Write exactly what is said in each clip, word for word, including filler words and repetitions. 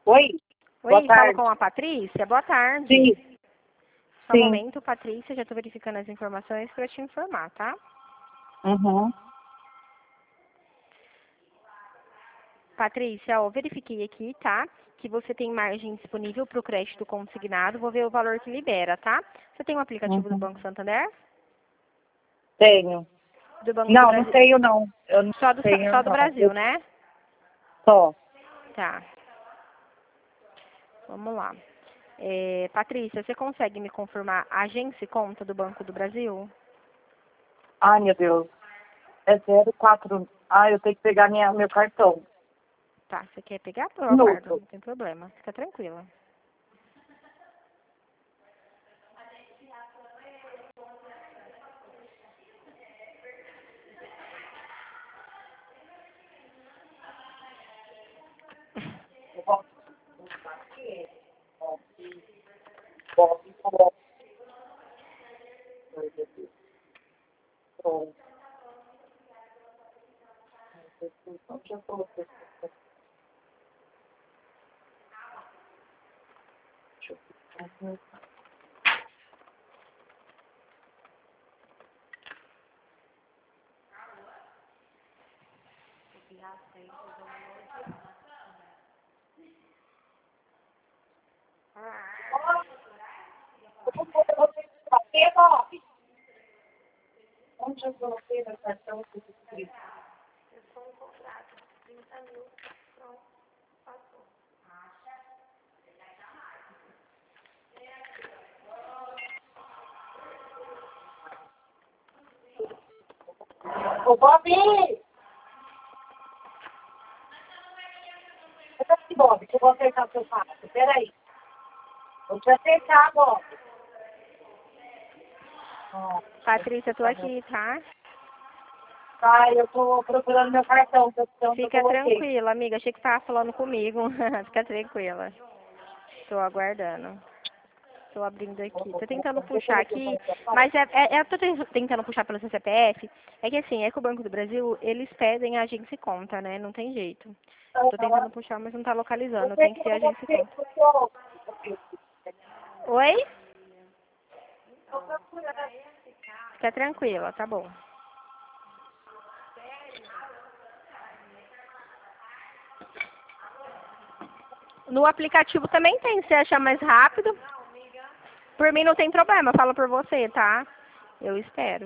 Oi, boa Oi, falo tarde. com a Patrícia? Boa tarde. Sim, Só um sim. momento, Patrícia, já estou verificando as informações para te informar, tá? Uhum. Patrícia, ó, verifiquei aqui, tá? Que você tem margem disponível para o crédito consignado. Vou ver o valor que libera, tá? Você tem um aplicativo do Uhum. Banco Santander? Tenho. Do Banco do Não, não Brasil? tenho não. Eu não Só do, tenho só do não. Brasil, Eu né? só. Tá. Vamos lá. É, Patrícia, você consegue me confirmar a agência e conta do Banco do Brasil? Ai, meu Deus. É zero quatro. Ah, eu tenho que pegar minha, meu cartão. Tá, você quer pegar? Eu aguardo, Minuto. não tem problema. Fica tranquila. Eu posso colocar aqui? Ó, Bob, Bob. Pronto. Onde eu coloquei? Deixa eu ver. Eu vou você bater, Bob. Onde eu coloquei meu cartão? Que eu escrito? Ô, Bob! Cadê esse Bob? Que eu vou acertar o seu passo. Peraí. Vou te acertar, Bob. Ó, Patrícia, tô aqui, tá? tá, eu tô procurando meu cartão, que eu que eu Fica coloquei. tranquila, amiga. Achei que você tava falando comigo. Fica tranquila. Tô aguardando. Tô abrindo aqui. Tô tentando Eu puxar coloquei o aqui, cartão. mas é, é, é- tô ten- tentando puxar pelo seu C P F. É que assim, é que o Banco do Brasil, eles pedem a agência e conta, né? Não tem jeito. Tô tentando puxar, mas não tá Eu localizando. sei Tem que que ser eu agência e coloquei, conta. porque eu Oi? tô procurando. Fica tranquila, tá bom. No aplicativo também tem, se você achar mais rápido. Por mim não tem problema, falo por você, tá? Eu espero.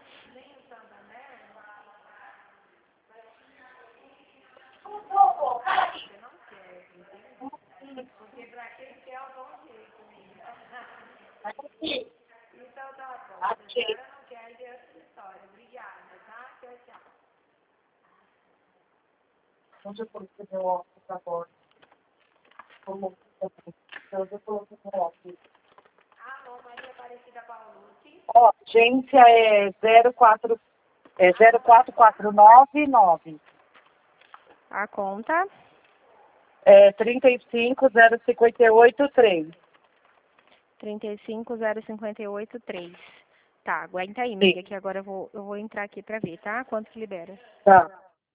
Aqui. Achei. Onde eu coloquei meu óculos agora? Como eu eu coloquei meu óculos. Ó, agência é zero quatro, é zero quatro quatro nove nove. A conta, É trinta e cinco zero cinquenta e oito três. trinta e cinco zero cinquenta e oito três. Tá, aguenta aí, amiga, Sim, que agora eu vou, eu vou entrar aqui pra ver, tá? Quanto que libera? tá.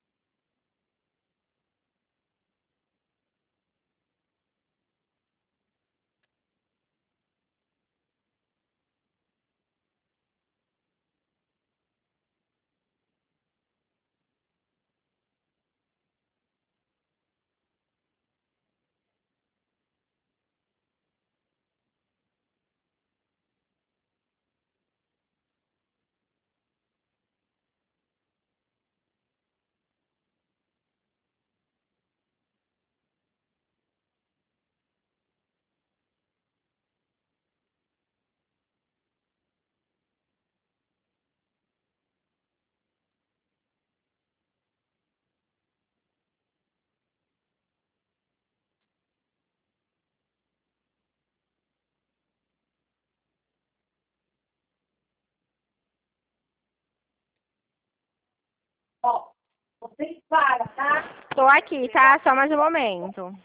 Ó, vocês param, tá? Tô aqui, tá? Só mais um momento.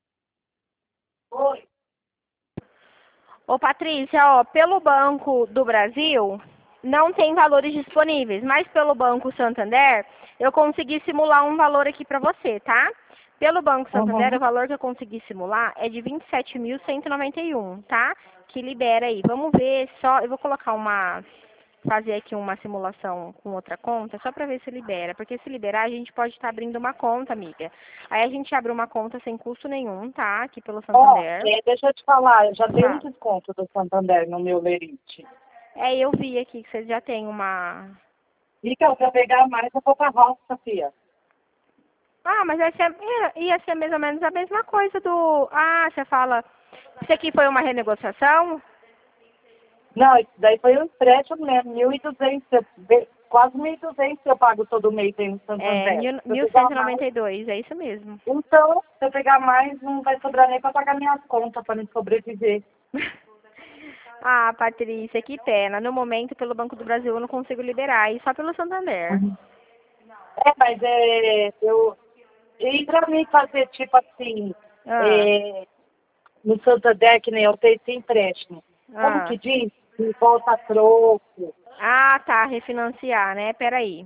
Oi. Ô, Patrícia, ó, pelo Banco do Brasil, não tem valores disponíveis, mas pelo Banco Santander, eu consegui simular um valor aqui pra você, tá? Pelo Banco Santander, Uhum. o valor que eu consegui simular é de vinte e sete mil cento e noventa e um, tá? Que libera aí. Vamos ver só, eu vou colocar uma, fazer aqui uma simulação com outra conta, só para ver se libera. Porque se liberar, a gente pode estar abrindo uma conta, amiga. Aí a gente abre uma conta sem custo nenhum, tá? Aqui pelo Ó, Santander. é, deixa eu te falar, eu já tenho um Tá. desconto do Santander no meu Lerite. É, eu vi aqui que você já tem uma... Então, para pegar mais, eu vou pra roça, Fia. Ah, mas ia ser, ia ia ser mais ou menos a mesma coisa do... Ah, você fala... Isso aqui foi uma renegociação? Não, isso daí foi um empréstimo mesmo, mil e duzentos, eu- be- quase mil e duzentos eu pago todo mês aí no É, Santander. mil- Se eu mil pegar cento e mais, noventa e dois, é isso mesmo. então, se eu pegar mais, não vai sobrar nem para pagar minhas contas, para me sobreviver. Ah, Patrícia, que pena. No momento, pelo Banco do Brasil, eu não consigo liberar, e só pelo Santander. Uhum. É, mas é, eu, e para mim fazer tipo assim, Ah, é, no Santander, que nem eu tenho esse empréstimo, como ah. que diz? Que volta troco. Ah, tá, refinanciar, né? Peraí.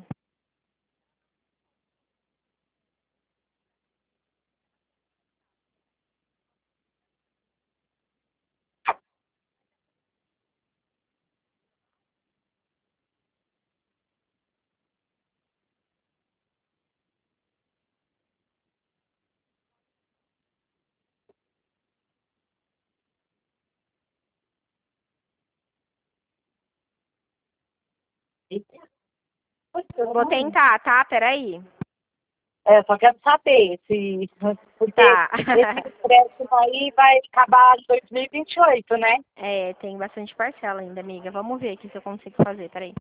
Vou tentar, tá? Peraí. É, só quero saber se, porque Tá. esse empréstimo aí vai acabar em dois mil e vinte e oito, né? É, tem bastante parcela ainda, amiga. Vamos ver aqui se eu consigo fazer, peraí.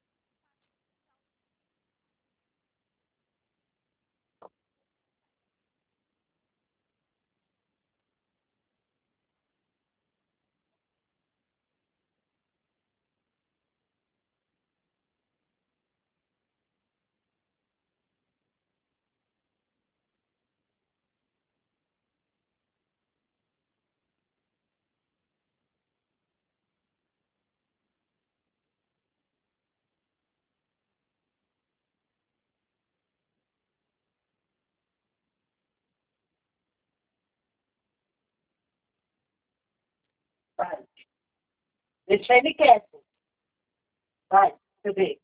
Vai. Deixa ele quieto. Vai, deixa eu ver.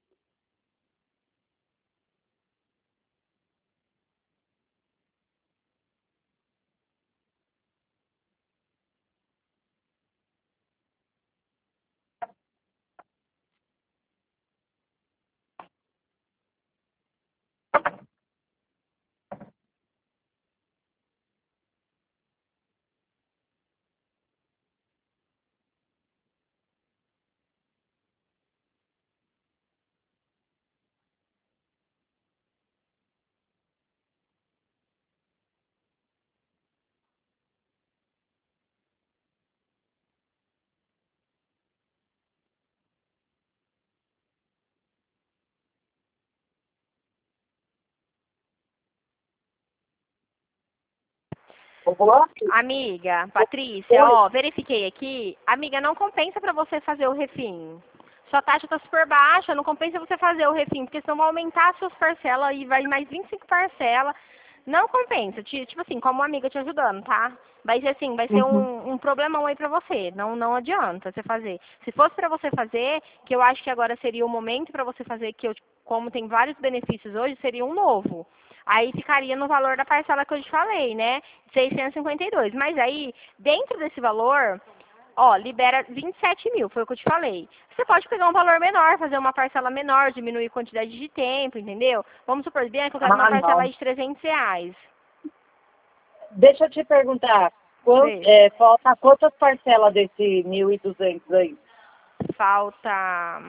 O bloco? Amiga, Patrícia, Oi. ó, verifiquei aqui. Amiga, não compensa pra você fazer o refim. Sua taxa tá super baixa, não compensa você fazer o refim, porque senão vai aumentar as suas parcelas e vai mais vinte e cinco parcelas. Não compensa, ti- tipo assim, como uma amiga te ajudando, tá? Vai ser assim, vai ser Uhum. um, um problemão aí pra você. Não, não adianta você fazer. Se fosse pra você fazer, que eu acho que agora seria o momento pra você fazer, que eu, como tem vários benefícios hoje, seria um novo. Aí ficaria no valor da parcela que eu te falei, né? seiscentos e cinquenta e dois. Mas aí, dentro desse valor, ó, libera vinte e sete mil, foi o que eu te falei. Você pode pegar um valor menor, fazer uma parcela menor, diminuir a quantidade de tempo, entendeu? Vamos supor, Bianca, eu quero uma Ah, parcela não. aí de trezentos reais. Deixa eu te perguntar, quant, Vê, é, falta quantas parcelas desse mil e duzentos aí? falta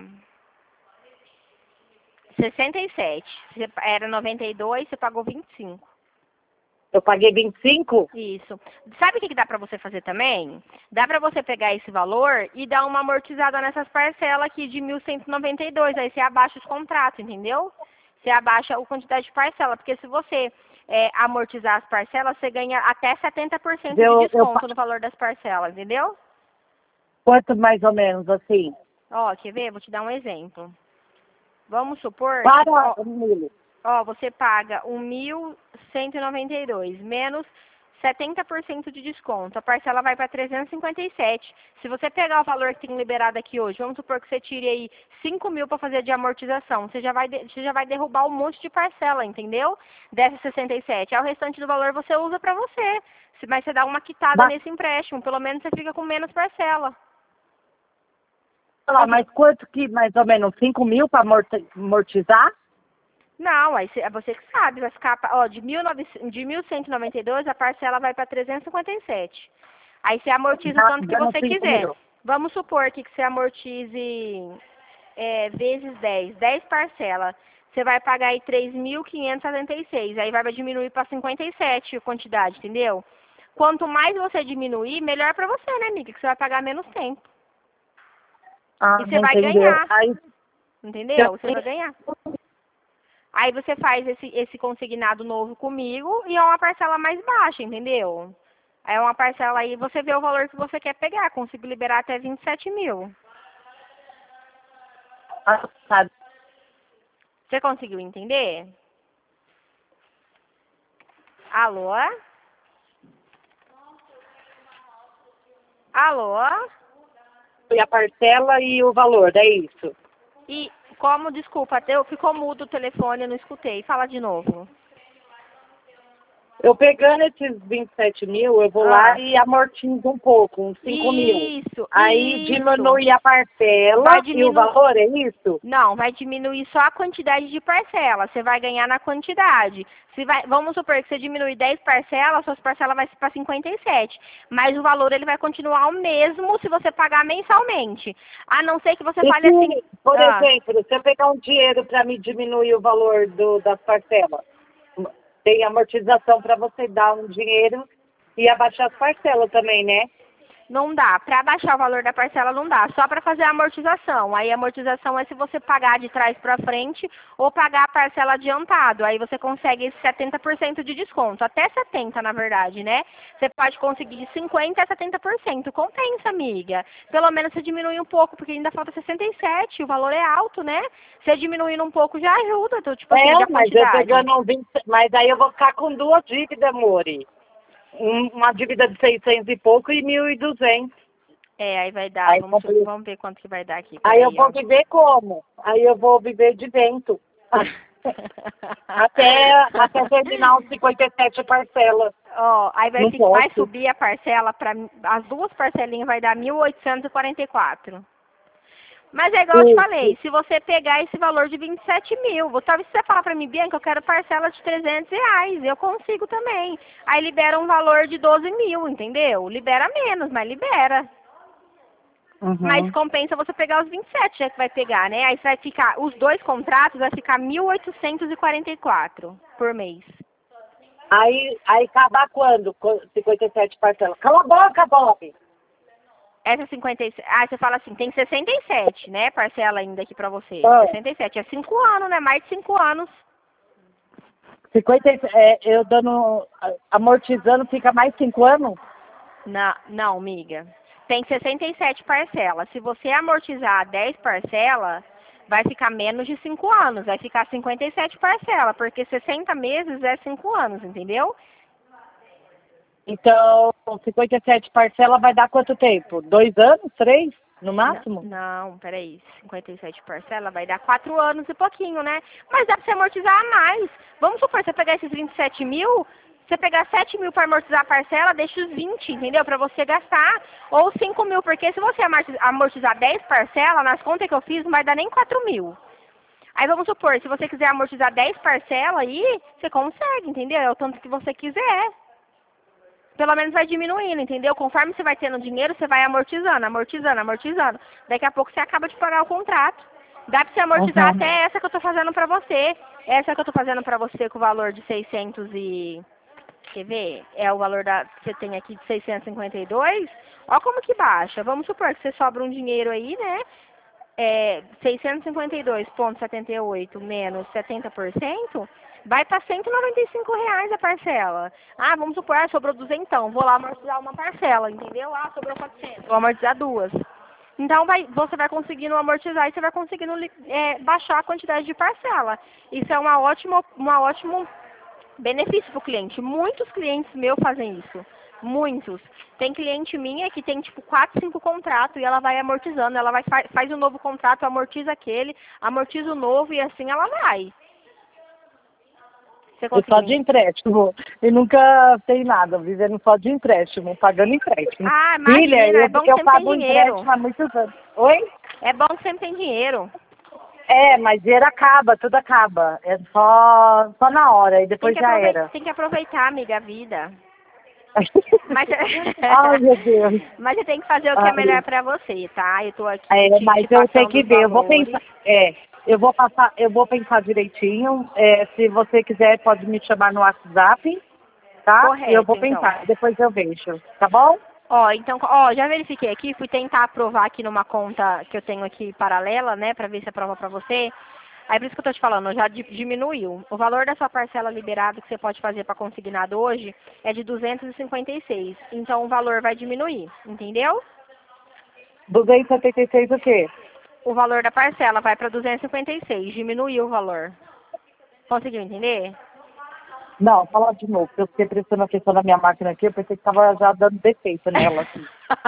sessenta e sete. Você- Era noventa e dois, você pagou vinte e cinco. Eu paguei vinte e cinco? Isso. Sabe o que que dá pra você fazer também? Dá pra você pegar esse valor e dar uma amortizada nessas parcelas aqui de mil cento e noventa e dois. Aí você abaixa os contratos, entendeu? Você abaixa a quantidade de parcela. Porque se você é, amortizar as parcelas, você ganha até setenta por cento de Eu, eu, desconto pa- no valor das parcelas, entendeu? quanto mais ou menos, assim? Ó, quer ver? Vou te dar um exemplo. Vamos supor que... Para, Ó, Mili. Ó, você paga um mil cento e noventa e dois menos setenta por cento de desconto. A parcela vai para trezentos e cinquenta e sete. Se você pegar o valor que tem liberado aqui hoje, vamos supor que você tire aí cinco mil para fazer de amortização. Você já, vai de- você já vai derrubar um monte de parcela, entendeu? Dessas sessenta e sete. Aí o restante do valor você usa para você. Se- Mas você dá uma quitada Mas, nesse empréstimo. Pelo menos você fica com menos parcela. lá, mas quanto que, mais ou menos, cinco mil para amortizar? Não, aí cê- é você que sabe, vai ficar, pa- ó, de, mil e novecentos de mil cento e noventa e dois a parcela vai para trezentos e cinquenta e sete. Aí você amortiza o Dá- tanto que Dando você cinco quiser. mil. Vamos supor que que você amortize é, vezes dez, dez parcelas. Você vai pagar aí três mil quinhentos e setenta e seis. Aí vai diminuir para cinquenta e sete a quantidade, entendeu? Quanto mais você diminuir, melhor para você, né, amiga? Que você vai pagar menos tempo. Ah, E você vai entendeu. ganhar, Aí, entendeu? Você vai ganhar. Aí você faz esse, esse consignado novo comigo e é uma parcela mais baixa, entendeu? Aí é uma parcela aí, você vê o valor que você quer pegar. Consigo liberar até vinte e sete mil. ah, sabe, Você conseguiu entender? Alô? Alô? e a parcela e o valor, é isso. E como, desculpa, até ficou mudo o telefone, eu não escutei. Fala de novo. Eu pegando esses vinte e sete mil, eu vou Ah. lá e amortizo um pouco, uns cinco mil. Isso, Aí isso. diminui a parcela Vai e diminu- o valor, é isso? Não, vai diminuir só a quantidade de parcela. Você vai ganhar na quantidade. Se vai, vamos supor que você diminui dez parcelas, suas parcelas vai para cinquenta e sete. Mas o valor ele vai continuar o mesmo se você pagar mensalmente. A não ser que você E fale se, assim. por Ah, exemplo, se eu pegar um dinheiro para me diminuir o valor do, das parcelas, tem amortização para você dar um dinheiro e abaixar as parcelas também, né? não dá. Para baixar o valor da parcela não dá. Só para fazer a amortização. Aí a amortização é se você pagar de trás para frente ou pagar a parcela adiantado. Aí você consegue esse setenta por cento de desconto. Até setenta por cento, na verdade, né? Você pode conseguir de cinquenta por cento a setenta por cento. Compensa, amiga. Pelo menos você diminui um pouco, porque ainda falta sessenta e sete. O valor é alto, né? Você diminuindo um pouco já ajuda. Então, tipo assim, É, da mas eu quantidade. pegando um vinte, mas aí eu vou ficar com duas dívidas, amore. Um- uma dívida de seiscentos e pouco e mil e duzentos. É, aí vai dar. Aí, Vamos, complica. vamos ver quanto que vai dar aqui. Aí eu Peraí, vou ó. viver como? Aí eu vou viver de vento. até, até terminar os cinquenta e sete parcelas. Ó, aí vai, Não fi- vai posso. subir a parcela para as duas parcelinhas vai dar mil oitocentos e quarenta e quatro. Mas é igual eu te Isso. falei, se você pegar esse valor de vinte e sete mil, talvez você falar para mim, Bianca, eu quero parcela de trezentos reais, eu consigo também. Aí libera um valor de doze mil, entendeu? Libera menos, mas libera. Uhum. Mas compensa você pegar os vinte e sete, já que vai pegar, né? Aí você vai ficar, os dois contratos vai ficar mil oitocentos e quarenta e quatro por mês. Aí, aí acabar quando? Com cinquenta e sete parcelas. Cala a boca, Bob! Essa cinquenta e sete, ah, você fala assim, tem sessenta e sete, né? Parcela ainda aqui pra você. Ah. sessenta e sete, é cinco anos, né? Mais de cinco anos. cinquenta, e- é, eu dando, amortizando, fica mais cinco anos? Não, não, amiga. Tem sessenta e sete parcelas. Se você amortizar dez parcelas, vai ficar menos de cinco anos. Vai ficar cinquenta e sete parcelas, porque sessenta meses é cinco anos, entendeu? Então, cinquenta e sete parcelas vai dar quanto tempo? Dois anos? Três? No máximo? Não, não, peraí. cinquenta e sete parcelas vai dar quatro anos e pouquinho, né? Mas dá pra você amortizar a mais. Vamos supor, você pegar esses vinte e sete mil, você pegar sete mil para amortizar a parcela, deixa os vinte, entendeu? Pra você gastar. Ou cinco mil, porque se você amorti- amortizar dez parcelas, nas contas que eu fiz, não vai dar nem quatro mil. Aí vamos supor, se você quiser amortizar dez parcelas aí, você consegue, entendeu? É o tanto que você quiser. Pelo menos vai diminuindo, entendeu? Conforme você vai tendo dinheiro, você vai amortizando, amortizando, amortizando. Daqui a pouco você acaba de pagar o contrato. Dá pra você amortizar Uhum. até essa que eu tô fazendo pra você. Essa que eu tô fazendo pra você com o valor de seiscentos e... Quer ver? É o valor da, que você tem aqui de seiscentos e cinquenta e dois. Ó como que baixa. Vamos supor que você sobra um dinheiro aí, né? É, seiscentos e cinquenta e dois vírgula setenta e oito menos setenta por cento, vai para cento e noventa e cinco reais a parcela. Ah, vamos supor, ah, sobrou duzentão, vou lá amortizar uma parcela, entendeu? Ah, sobrou quatrocentos, vou amortizar duas. Então vai, você vai conseguindo amortizar e você vai conseguindo é, baixar a quantidade de parcela. Isso é uma ótima, uma ótimo benefício para o cliente. Muitos clientes meus fazem isso. Muitos. Tem cliente minha que tem tipo quatro, cinco contratos e ela vai amortizando. Ela vai, faz um novo contrato, amortiza aquele, amortiza o novo e assim ela vai. Você Eu só de empréstimo. E nunca tem nada, vivendo só de empréstimo, pagando empréstimo. Ah, imagina, Filha, eu, é bom que eu sempre tem pago dinheiro. empréstimo há muitos anos. Oi? É bom que sempre tem dinheiro. É, mas dinheiro acaba, tudo acaba. É só, só na hora e depois Tem que, já aproveitar, era. tem que aproveitar, amiga, a vida. Mas, Ai, meu Deus. mas você tem que fazer o que é Ai. melhor pra você, tá? Eu tô aqui É, te, mas te eu tenho passando que os ver, eu vou valores. pensar. É, eu vou passar, eu vou pensar direitinho. É, se você quiser, pode me chamar no WhatsApp, tá? Correto, E eu vou então. pensar, depois eu vejo, tá bom? Ó, então, ó, já verifiquei aqui, fui tentar aprovar aqui numa conta que eu tenho aqui paralela, né, pra ver se aprova pra você. Aí por isso que eu tô te falando, já di- diminuiu. O valor da sua parcela liberada que você pode fazer para consignado hoje é de duzentos e cinquenta e seis. Então o valor vai diminuir, entendeu? duzentos e setenta e seis o quê? O valor da parcela vai para duzentos e cinquenta e seis, diminuiu o valor. Conseguiu entender? Não, fala de novo, eu fiquei prestando atenção na minha máquina aqui, eu pensei que tava já dando defeito nela, assim,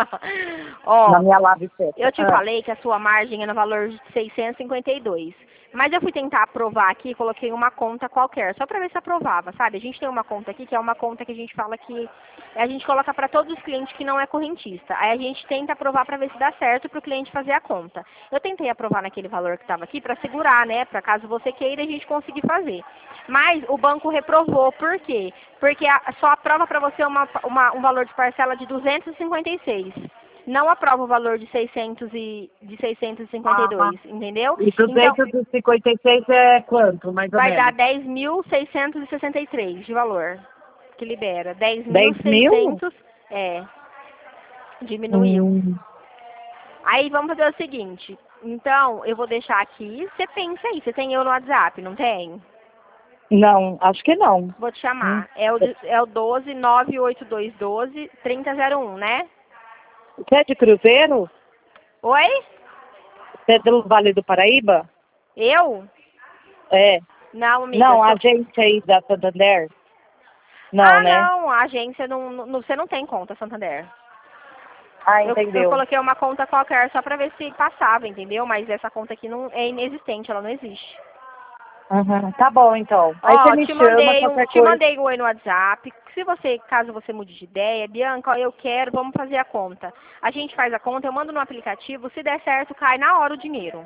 Ó, na minha lave seca. eu te Ah, falei que a sua margem é no valor de seiscentos e cinquenta e dois. Mas eu fui tentar aprovar aqui, coloquei uma conta qualquer, só para ver se aprovava, sabe? A gente tem uma conta aqui que é uma conta que a gente fala que a gente coloca para todos os clientes que não é correntista. Aí a gente tenta aprovar para ver se dá certo para o cliente fazer a conta. Eu tentei aprovar naquele valor que estava aqui para segurar, né? Para caso você queira a gente conseguir fazer. Mas o banco reprovou, por quê? Porque a, só aprova para você uma, uma, um valor de parcela de duzentos e cinquenta e seis. Não aprova o valor de seiscentos e, de seiscentos e cinquenta e dois, entendeu? e Então, duzentos e cinquenta e seis é quanto, mais ou vai dar menos? dez mil seiscentos e sessenta e três de valor que libera. dez mil dez mil? seiscentos, é, diminuiu. Hum, Aí vamos fazer o seguinte, então eu vou deixar aqui, você pensa aí, você tem eu no WhatsApp, não tem? não, acho que não. Vou te Hum. chamar, é o, de- é o doze, nove oito dois doze, trinta zero um, né? Você é de Cruzeiro? Oi? Você é do Vale do Paraíba? Eu? É. Não, amiga, Não, eu a sou... agência aí da Santander? Não, Ah, né? não, a agência não, não, você não tem conta, Santander. Ah, Eu, eu entendeu. coloquei uma conta qualquer só pra ver se passava, entendeu? Mas essa conta aqui não é inexistente, ela não existe. Uhum. Tá bom, então. Aí você Ó, me te chama, mandei um, qualquer te coisa. mandei um oi no WhatsApp. Se você, caso você mude de ideia, Bianca, ó, eu quero, vamos fazer a conta. A gente faz a conta, eu mando no aplicativo, se der certo, cai na hora o dinheiro.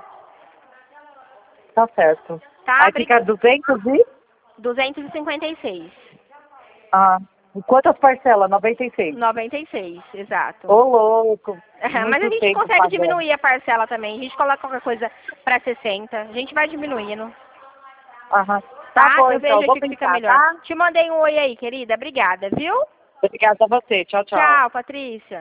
Tá certo. Tá? Aí fica duzentos e... duzentos e cinquenta e seis. Ah, quantas parcelas? noventa e seis. noventa e seis, exato. Ô, louco. Mas a Muito gente tempo consegue pagando. diminuir a parcela também. A gente coloca qualquer coisa pra sessenta. A gente vai diminuindo. Aham. Tá? Tá bom, Eu então. vejo Vou aqui que fica pensar, melhor. tá? Te mandei um oi aí, querida. Obrigada, viu? Obrigada a você. Tchau, tchau. Tchau, Patrícia.